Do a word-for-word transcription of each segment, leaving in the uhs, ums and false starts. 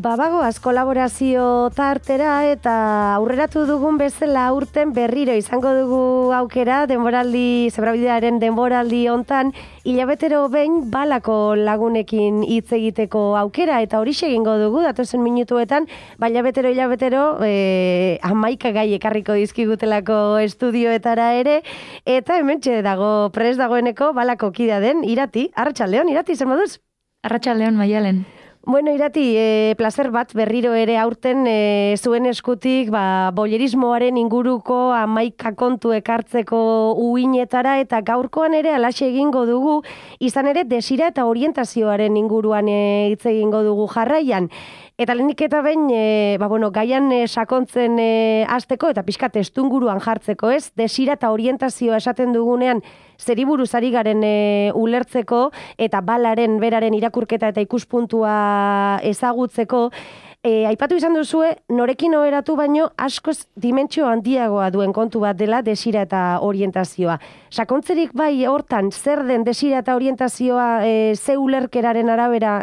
Babagoaz kolaborazio tartera eta aurreratu dugun bezala aurten berriro izango dugu aukera denboraldi, zebrabidearen denboraldi hontan hilabetero behin balako lagunekin hitz egiteko aukera eta horixe egingo dugu datozen minutuetan, ba hilabetero hilabetero e, hamaika gai ekarriko dizkigutelako estudioetara ere eta hementxe dago prest dagoeneko balako kidea den Irati. Arratsaldeon, Irati, zer moduz? Arratsaldeon, Maialen. Bueno, Irati, e, placer bat berriro ere aurten e, zuen eskutik ba, bolerismoaren inguruko hamaika kontu ekartzeko uinetara eta gaurkoan ere alaxe egingo dugu, izan ere desira eta orientazioaren inguruan e, hitz egingo dugu jarraian. Eta lehenik eta behin, e, ba, bueno, gaian e, sakontzen e, hasteko eta pixka testuinguruan jartzeko, ez? Desira eta orientazioa esaten dugunean zeri buruz ari garen e, ulertzeko eta balaren beraren irakurketa eta ikuspuntua ezagutzeko, e, aipatu izan duzue, norekin oheratu baino askoz dimentsio handiagoa duen kontu bat dela desira eta orientazioa. Sakontzerik bai hortan zer den desira eta orientazioa e, ze ulerkeraren arabera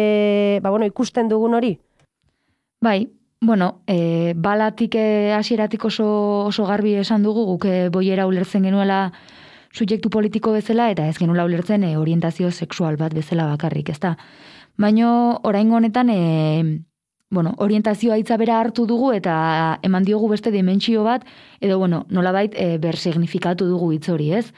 e, ba, bueno, ikusten dugun hori? Bai, bueno, e, balatik e, hasieratik oso, oso garbi esan dugu, guk e, boiera ulertzen genuela subjektu politiko bezala, eta ez genuela ulertzen e, orientazio sexual bat bezala bakarrik, ezta. Baino, oraingo honetan, e, bueno, orientazioa hitza bera hartu dugu, eta eman diogu beste dimentsio bat, edo, bueno, nolabait e, bersignifikatu dugu hitz hori, ez?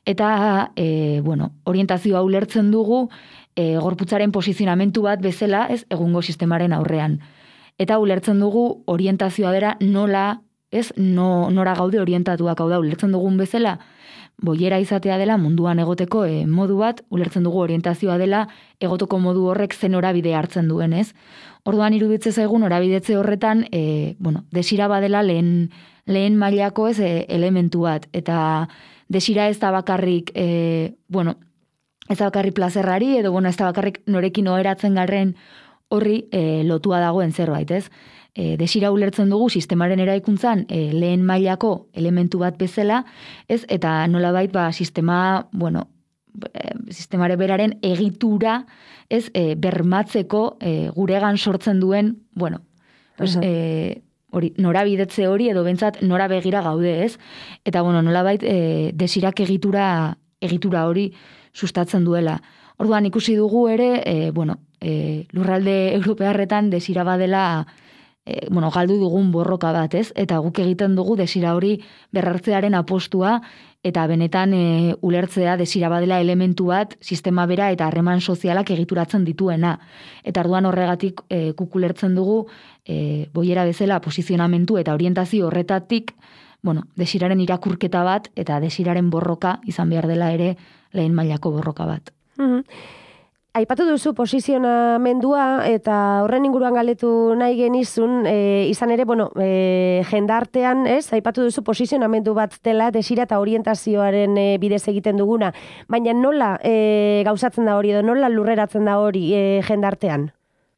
Eta, e, bueno, orientazioa ulertzen dugu, e, gorputzaren posizionamentu bat bezala, ez, egungo sistemaren aurrean. Eta ulertzen dugu orientazioa bera nola, ez, no, nora gaude orientatuak, hau da, ulertzen dugun bezala, boiera izatea dela munduan egoteko e, modu bat, ulertzen dugu orientazioa dela egoteko modu horrek zen norabide hartzen duen, ez? Orduan iruditze zaigun norabidetze horretan, e, bueno, desira badela lehen, lehen mailako ez e, elementu bat, eta desira ez da bakarrik, e, bueno, ez da bakarrik plazerrari, edo bueno, ez da bakarrik norekin oheratzen garren horri e, lotua dagoen zerbait, ez? E, desira ulertzen dugu sistemaren eraikuntzan e, lehen mailako elementu bat bezala, ez? Eta nolabait ba sistema, bueno, e, sistemare beraren egitura, ez? E, bermatzeko e, guregan sortzen duen, bueno, pues, uh-huh. e, hori, norabidetze hori edo bentsat nora begira gaude, ez? Eta bueno, nolabait e, desirak egitura egitura hori sustatzen duela. Orduan ikusi dugu ere, e, bueno, e, lurralde europearretan desira badela e, bueno, galdu dugun borroka bat, ez? Eta guk egiten dugu desira hori berrartzearen apostua eta benetan e, ulertzea desira badela elementu bat sistema bera eta harreman sozialak egituratzen dituena. Eta orduan horregatik e, guk ulertzen dugu e, boiera bezala posizionamentu eta orientazio horretatik, bueno, desiraren irakurketa bat eta desiraren borroka izan behar dela ere lehen mailako borroka bat. Mm-hmm. Aipatu duzu posizionamendua eta horren inguruan galetu nahi genizun, e, izan ere, bueno, e, jendartean, ez? Aipatu duzu posizionamendu bat dela desira eta orientazioaren e, bidez egiten duguna, baina nola e, gauzatzen da hori edo nola lurreratzen da hori e, jendartean?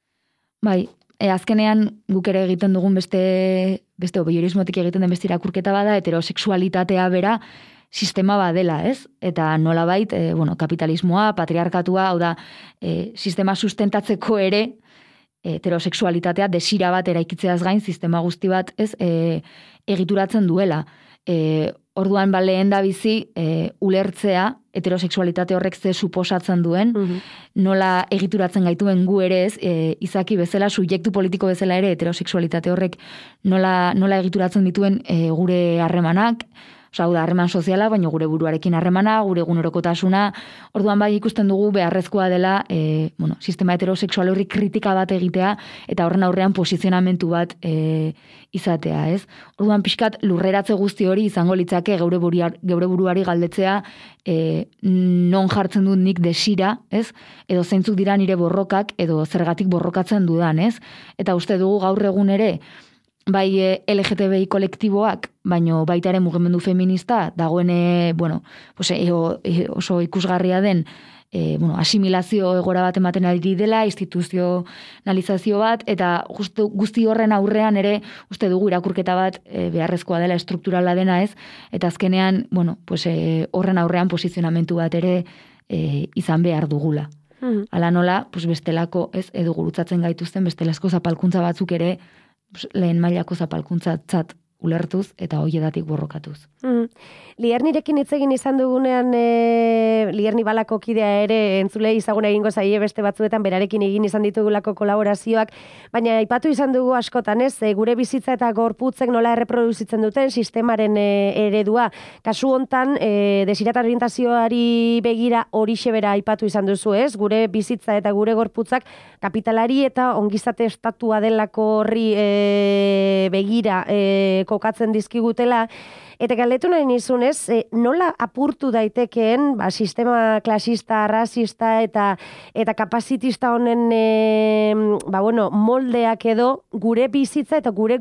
Bai, e, azkenean guk ere egiten dugun beste, beste obeiorismotik egiten den beste irakurketa bada, heterosexualitatea bera, sistema badela, ez? Eta nolabait, e, bueno, kapitalismoa, patriarkatua, hau da, e, sistema sustentatzeko ere, heterosexualitatea desira bat eraikitzeaz gain, sistema guzti bat, ez, e, egituratzen duela. E, orduan, ba, lehen da bizi, e, ulertzea, heterosexualitate horrek ze suposatzen duen, uh-huh. nola egituratzen gaituen gu ere ez, e, izaki bezala, subjektu politiko bezala ere, heterosexualitate horrek nola, nola egituratzen dituen e, gure harremanak, Osa, da, harreman soziala, baina gure buruarekin harremana, gure egunerokotasuna, orduan bai ikusten dugu beharrezkoa dela e, bueno, sistema heterosexual horri kritika bat egitea eta horren aurrean posizionamentu bat e, izatea, ez? Orduan pixkat lurreratze guzti hori izango litzake geure, buriar, geure buruari galdetzea e, non jartzen dut nik desira, ez? Edo zeintzuk dira nire borrokak edo zergatik borrokatzen dudan, ez? Eta uste dugu gaur egun ere, bai L G T B I kolektiboak, baino baita ere mugimendu feminista, dagoen, bueno, pues, e, oso ikusgarria den e, bueno, asimilazio egora bat ematen ari dela, instituzionalizazio bat, eta justu guzti horren aurrean ere, uste dugu irakurketa bat e, beharrezkoa dela, estrukturala dena ez, eta azkenean, bueno, pues, e, horren aurrean posizionamentu bat ere e, izan behar dugula. Mm. Ala nola, pues bestelako, ez, edo gurutzatzen gaituzten bestelazko zapalkuntza batzuk ere, pues, lehen mailako zapalkuntzatzat ulertuz eta hoietatik borrokatuz. Mm. Liernirekin hitz egin izan dugunean, e, Lierni Balako kidea ere entzulei izaguna egingo zaie beste batzuetan berarekin egin izan ditugulako kolaborazioak, baina aipatu izan dugu askotan, ez, e, gure bizitza eta gorputzek nola erreproduzitzen duten sistemaren e, eredua. Kasu hontan, e, desirata orientazioari begira horixe bera aipatu izan duzu, ez? Gure bizitza eta gure gorputzak kapitalari eta ongizate estatua delako horri e, begira e, kokatzen dizkigutela. Eta galdetu nahi nizunez, e, nola apurtu daitekeen ba, sistema klasista, rasista eta eta kapazitista honen e, ba, bueno, moldeak edo gure bizitza eta gure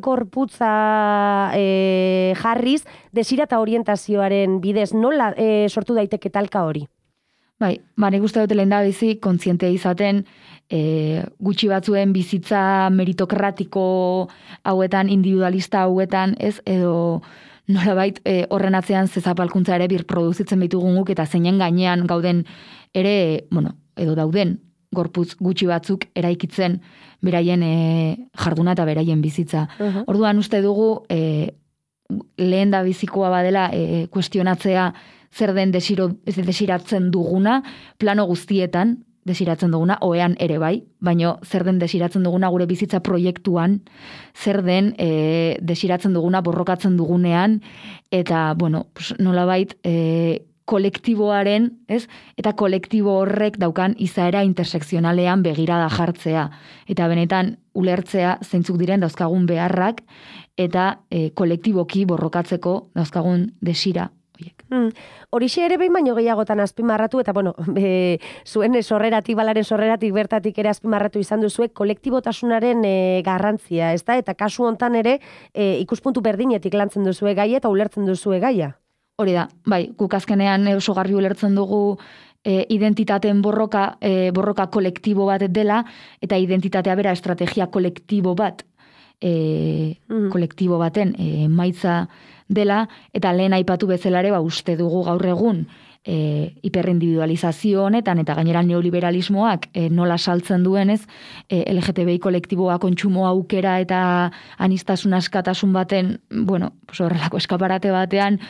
gorputza e, jarriz desirata orientazioaren bidez, nola e, sortu daiteke talka hori? Bai, ba, nik uste dut lehen da bizi, kontziente izaten, e, gutxi batzuen bizitza meritokratiko hauetan, individualista hauetan, ez, edo nolabait e, horren atzean zezapalkuntza ere birproduzitzen bitugun guk eta zeinen gainean gauden ere, bueno, edo dauden gorputz gutxi batzuk eraikitzen beraien e, jarduna eta beraien bizitza. Uh-huh. Orduan uste dugu e, lehen da bizikoa badela e, kuestionatzea zer den desiro, desiratzen duguna plano guztietan, desiratzen duguna, oean ere bai, baino zer den desiratzen duguna gure bizitza proiektuan, zer den e, desiratzen duguna borrokatzen dugunean, eta, bueno, pues, nolabait, e, kolektiboaren, ez? Eta kolektibo horrek daukan izaera intersekzionalean begirada jartzea. Eta benetan, ulertzea zeintzuk diren dauzkagun beharrak, eta e, kolektiboki borrokatzeko dauzkagun desira. Hmm. Horixe ere behin baino gehiagotan azpimarratu, eta bueno, e, zuen sorreratik, balaren sorreratik bertatik ere azpimarratu izan duzue kolektibotasunaren e, garrantzia, ez da? Eta kasu hontan ere e, ikuspuntu berdinetik lantzen duzue gaia eta ulertzen duzue gaia. Hori da, bai, guk azkenean oso garbi ulertzen dugu e, identitateen borroka, e, borroka kolektibo bat dela, eta identitatea bera estrategia kolektibo bat, e, mm. kolektibo baten e, maitza dela, eta lehen aipatu bezalare, ba, uste dugu gaur egun e, hiperindividualizazio honetan, eta gainera neoliberalismoak e, nola saltzen duenez, e, L G T B I kolektiboa kontsumo aukera eta anistasun askatasun baten, bueno, pues horrelako eskaparate batean,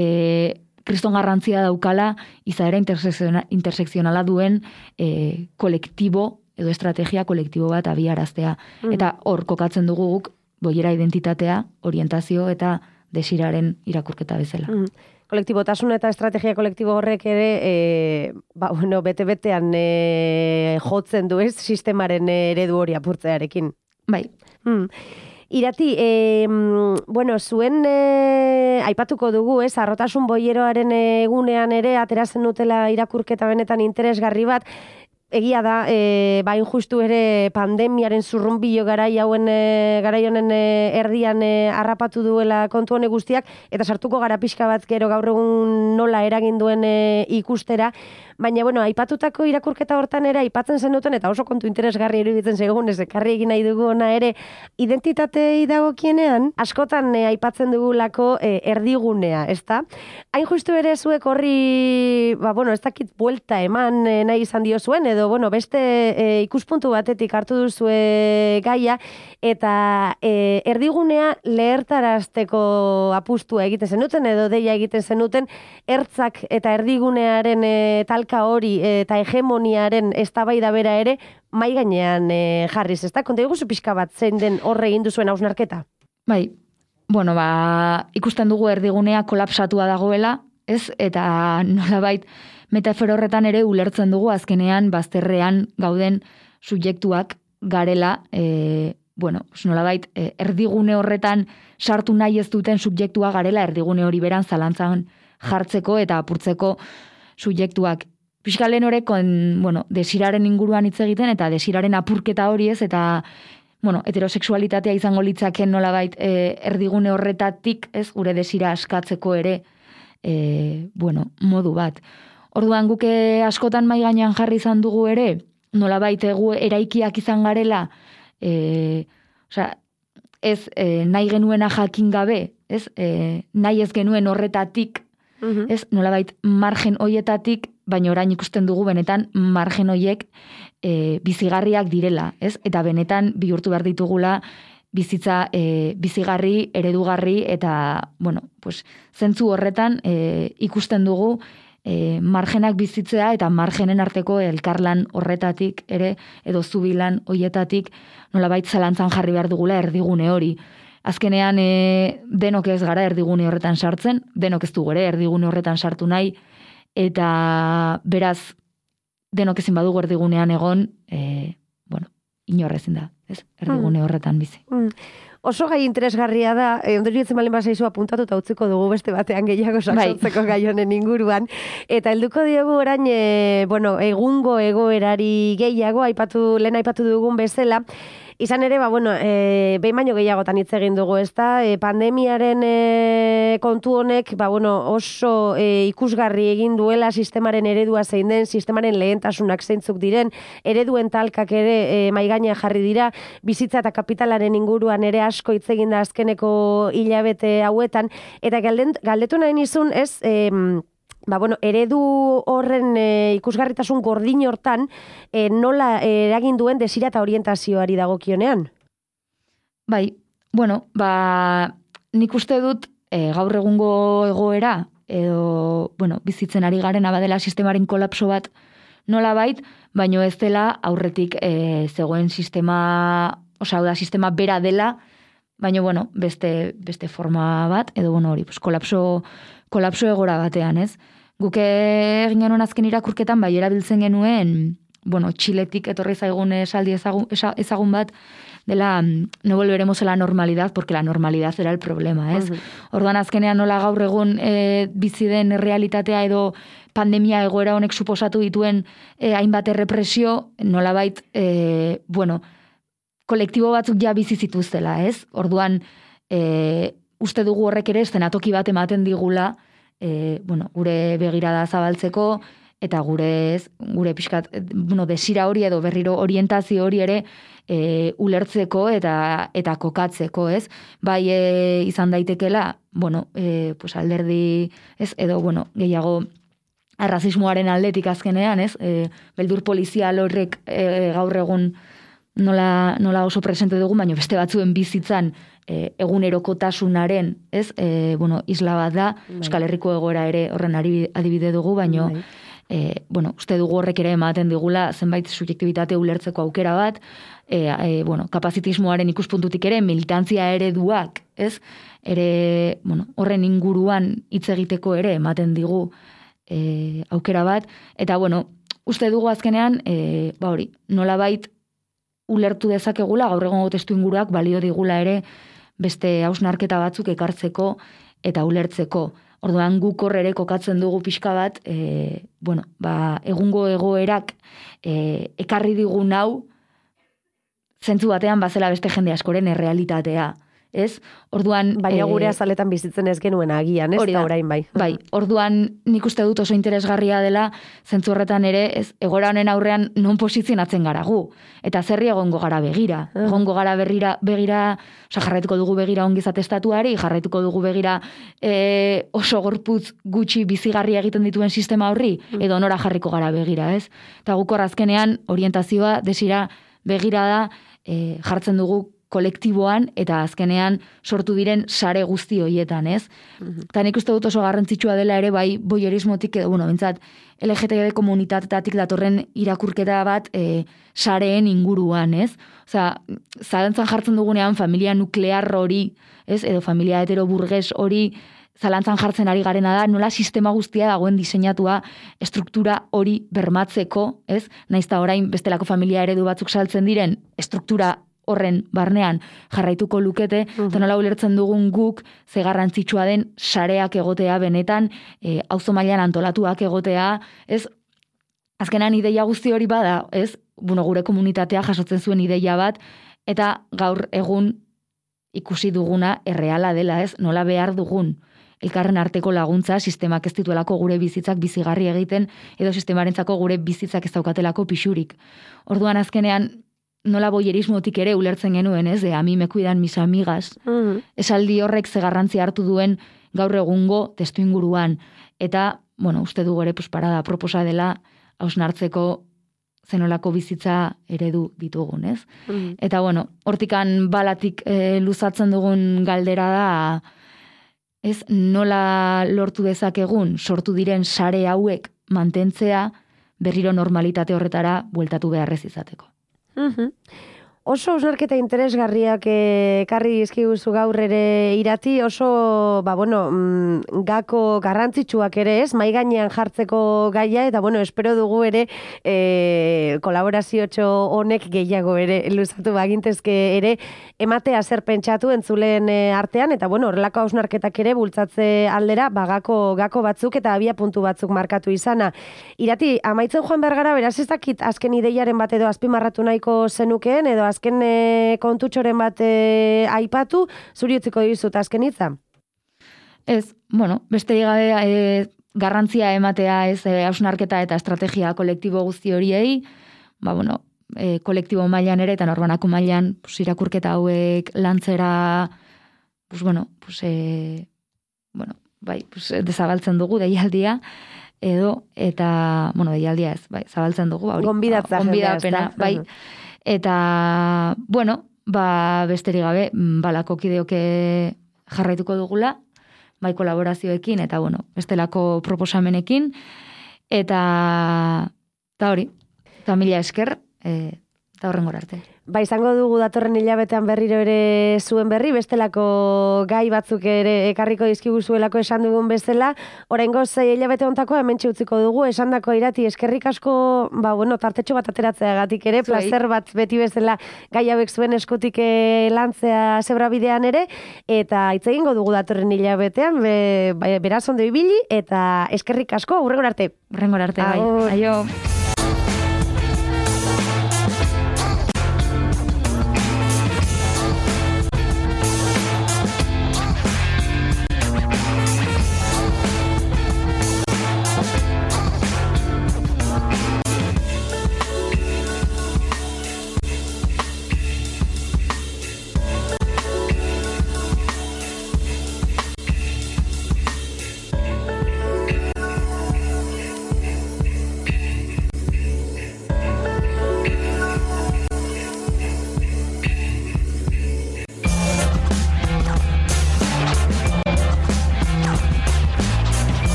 e, kriston garrantzia daukala, izaera intersekzionala duen e, kolektibo, edo estrategia kolektibo bat abiaraztea. Mm. Eta hor kokatzen dugu guk, boiera identitatea, orientazio eta desiraren irakurketa bezala. Mm. Kolektibotasun eta estrategia kolektibo horrek ere, e, ba, bueno, bete-betean e, jotzen du ez, sistemaren eredu hori apurtzearekin. Bai. Mm. Irati, e, bueno, zuen e, aipatuko dugu, ez, harrotasun boieroaren egunean ere, aterazen dutela irakurketa benetan interesgarri bat. Egia da, e, bain justu ere pandemiaren zurrumbilo garai hauen e, garai honen e, erdian e, harrapatu duela kontu hone guztiak, eta sartuko gara pixka bat gero gaur egun nola eragin duen e, ikustera, baina, bueno, aipatutako irakurketa hortan ere aipatzen zenuten, eta oso kontu interesgarri iruditzen zegoen, ez ekarri egin nahi dugu ona ere, identitatei dagokienean, askotan e, aipatzen dugulako e, erdigunea, ezta? Hain justu ere zuek horri, ba, bueno, ez dakit buelta eman e, nahi izan dio zuen, edo, bueno, beste e, ikuspuntu batetik hartu duzue gaia, eta e, erdigunea lehertarazteko apustua egiten zenuten, edo deia egiten zenuten, ertzak eta erdigunearen e, talka hori e, eta hegemoniaren eztabaida bera ere mai gainean e, jarriz, ezta? Konta iguzu pixka bat zein den horre egin duzuen hausnarketa? Bai, bueno, ba, ikusten dugu erdigunea kolapsatua dagoela, ez? Eta nolabait metafora horretan ere ulertzen dugu azkenean bazterrean gauden subjektuak garela, e, bueno, nolabait e, erdigune horretan sartu nahi ez duten subjektua garela erdigune hori beran zalantzan jartzeko eta apurtzeko subjektuak. Piskalen horrekon, bueno, desiraren inguruan hitz egiten eta desiraren apurketa hori ez, eta bueno, heterosexualitatea izango litzaken nolabait e, erdigune horretatik, ez, gure desira askatzeko ere e, bueno, modu bat. Orduan guke askotan mai gainean jarri izan dugu ere, nolabait egu eraikiak izan garela, e, osea, ez e, nahi genuena jakin gabe, ez, e, nahi ez genuen horretatik Uh-huh. Ez, nolabait margen hoietatik, baina orain ikusten dugu benetan margen hoiek e, bizigarriak direla, ez? Eta benetan bihurtu behar ditugula bizitza e, bizigarri, eredugarri, eta, bueno, pues, zentzu horretan e, ikusten dugu e, margenak bizitzea eta margenen arteko elkarlan horretatik ere, edo zubilan hoietatik nolabait zalantzan jarri behar dugula erdigune hori. Azkenean e, denok ez gara erdigune horretan sartzen, denok ez dugu ere erdigune horretan sartu nahi, eta beraz denok ezin badugu erdigunean egon, e, bueno, inorrezin da, ez? Erdigune horretan bizi. Mm. Oso gai interesgarria da, e, ondori etzen balen basaizu apuntatu eta utziko dugu beste batean gehiago sakontzeko gai honen inguruan. Eta helduko diogu orain, e, bueno, egungo egoerari gehiago, aipatu, lehen aipatu dugun bezala. Izan ere, ba, bueno, e, behin baino gehiagotan hitz egin dugu, ezta? E, pandemiaren e, kontu honek, ba, bueno, oso e, ikusgarri egin duela sistemaren eredua zein den, sistemaren lehentasunak zeintzuk diren, ereduen talkak ere e, maigainean jarri dira, bizitza eta kapitalaren inguruan ere asko hitz egin da azkeneko hilabete hauetan, eta galdetu nahi nizun, ez, e, ba, bueno, eredu horren e, ikusgarritasun gordin hortan e, nola e, eragin duen desira eta orientazioari dagokionean? Bai, bueno, ba, nik uste dut e, gaur egungo egoera edo, bueno, bizitzen ari garen abadela sistemaren kolapso bat nola bait, baino ez dela aurretik e, zegoen sistema, osea, da sistema bera dela, baino, bueno, beste, beste forma bat, edo, bueno, hori, pues, kolapso, kolapso egora batean, ez? Guke egin genuen azken irakurketan, bai erabiltzen genuen, bueno, Txiletik etorri zaigun esaldi ezagun, ezagun bat, dela, no volveremos a la normalidad, porque la normalidad era el problema, ez? Uh-huh. Orduan azkenean nola gaur egun e, bizi den realitatea edo pandemia egoera honek suposatu dituen e, hainbat errepresio, nolabait, e, bueno, kolektibo batzuk ja bizi zituztela, ez? Orduan, e, uste dugu horrek ere eszenatoki bat ematen digula, E, bueno, gure begirada zabaltzeko eta gure ez, gure pixkat, bueno, desira hori edo berriro orientazio hori ere e, ulertzeko eta eta kokatzeko, ez? Bai e, izan daitekela, bueno, e, pues alderdi, ez, edo, bueno, gehiago arrazismoaren aldetik azkenean, ez? E, beldur polizial horrek e, gaur egun nola, nola oso presente dugu, baina beste batzuen bizitzan E, egunerokotasunaren, ez, e, bueno, isla bat da, bai. Euskal Herriko egoera ere horren adibide dugu, baino, bai. e, bueno, uste dugu horrek ere ematen digula zenbait subjektibitate ulertzeko aukera bat, e, e, bueno, kapazitismoaren ikuspuntutik ere, militantzia ereduak, ez, ere, bueno, horren inguruan hitz egiteko ere ematen digu e, aukera bat, eta, bueno, uste dugu azkenean, e, ba hori, nolabait ulertu dezakegula, gaur egongo testu inguruak balio digula ere, beste hausnarketa batzuk ekartzeko eta ulertzeko. Orduan guk hor ere kokatzen dugu pixka bat, e, bueno, ba, egungo egoerak e, ekarri digun hau, zentzu batean bazela beste jende askoren errealitatea, ez? Orduan, baina e, gure azaletan bizitzen ez genuen agian, ez? Da orain bai. Bai, orduan nik uste dut oso interesgarria dela, zentzu horretan ere, ez, egora honen aurrean non posizionatzen gara gu. Eta zerri egongo gara begira. Uh. Egongo gara berrira, begira, oza, jarraituko dugu begira ongizate estatuari, jarraituko dugu begira e, oso gorputz gutxi bizigarri egiten dituen sistema horri, uh. edo nora jarriko gara begira, ez? Eta guk horrazkenean orientazioa, desira, begira da, e, jartzen dugu kolektiboan eta azkenean sortu diren sare guzti hoietan, ez? Eta nik uste dut oso garrantzitsua dela ere bai boyerismotik edo, bueno, bintzat, L G T B komunitateatik datorren irakurketa bat e, sareen inguruan, ez? Osea, zalantzan jartzen dugunean familia nuklear hori, ez? Edo familia heteroburges hori zalantzan jartzen ari garena da, nola sistema guztia dagoen diseinatua estruktura hori bermatzeko, ez? Naizta orain bestelako familia eredu batzuk saltzen diren estruktura horren barnean jarraituko lukete, uh-huh. eta nola ulertzen dugun guk ze garrantzitsua den sareak egotea benetan, e, auzo mailan antolatuak egotea, ez? Azkenan ideia guzti hori bada, ez? Bueno, gure komunitatea jasotzen zuen ideia bat, eta gaur egun ikusi duguna erreala dela, ez? Nola behar dugun elkarren arteko laguntza, sistemak ez dituelako gure bizitzak bizigarri egiten, edo sistemarentzako gure bizitzak ez daukatelako pixurik. Orduan azkenean, nola boyerismotik ere ulertzen genuen, ez? De, a mi me cuidan mis amigas. Uh-huh. Esaldi horrek ze garrantzia hartu duen gaur egungo testu inguruan. eta, bueno, uste dugu ere, pues, parada proposa dela, hausnartzeko zenolako bizitza eredu ditugun, ez? Mm. Eta, bueno, hortikan balatik e, luzatzen dugun galdera da, ez, nola lortu dezakegun sortu diren sare hauek mantentzea berriro normalitate horretara bueltatu beharrez izateko. Mm-hmm. Oso hausnarketa interesgarriak ekarri dizkiguzu gaur ere Irati, oso, ba, bueno, gako garrantzitsuak ere ez, mai gainean jartzeko gaia, eta, bueno, espero dugu ere e, kolaboraziotxo honek gehiago ere luzatu bagintezke ere ematea zer pentsatu entzuleen artean, eta, bueno, horrelako hausnarketak ere bultzatze aldera, ba, gako, gako batzuk eta abia puntu batzuk markatu izana. Irati, amaitzen joan behar gara, beraz ez dakit azken ideiaren bat edo azpimarratu nahiko zenukeen, edo azken e, kontutxoren bat e, aipatu, zuri utziko dizut azken hitza? Ez, bueno, beste gabe e, garrantzia ematea ez e, hausnarketa eta estrategia kolektibo guzti horiei, ba, bueno, e, kolektibo mailan ere eta norbanako mailan pues, irakurketa hauek lantzera, pues, bueno, pues, e, bueno, bai, pues, dezabaltzen dugu deialdia, edo, eta, bueno, deialdia ez, bai, zabaltzen dugu, hori, gonbidatza, gonbidapena, bai, eta, bueno, ba, besterik gabe, balako kideoke jarraituko dugula, bai kolaborazioekin, eta, bueno, bestelako proposamenekin, eta, eta hori, eta mila esker, e, eta horren gora arte. Ba, izango dugu datorren hilabetean berriro ere zuen berri, bestelako gai batzuk ere ekarriko dizkiguzuelako esan dugun bezala. Oraingoz hilabete hontako hementxe utziko dugu, esandako Irati eskerrik asko, ba, bueno, tartetxo bat ateratzeagatik ere, plazer bat beti bezala gai hauek zuen eskutik lantzea zebrabidean ere, eta hitz egingo dugu datorren hilabetean, be, beraz ondo ibili, eta eskerrik asko, hurrengora arte. Hurrengora arte, bai. Aio.